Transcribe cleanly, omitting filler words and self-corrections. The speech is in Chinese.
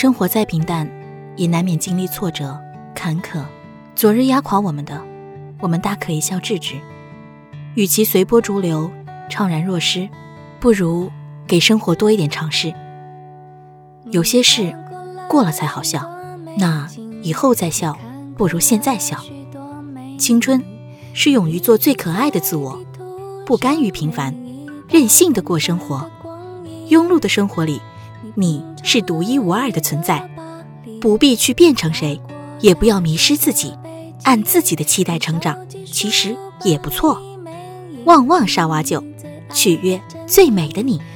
生活再平淡，也难免经历挫折、坎坷。昨日压垮我们的，我们大可一笑置之。与其随波逐流、怅然若失，不如给生活多一点尝试。有些事过了才好笑，那以后再笑，不如现在笑。青春是勇于做最可爱的自我，不甘于平凡，任性的过生活。庸碌的生活里，你是独一无二的存在，不必去变成谁，也不要迷失自己，按自己的期待成长，其实也不错。旺旺沙瓦酒，取悦最美的你。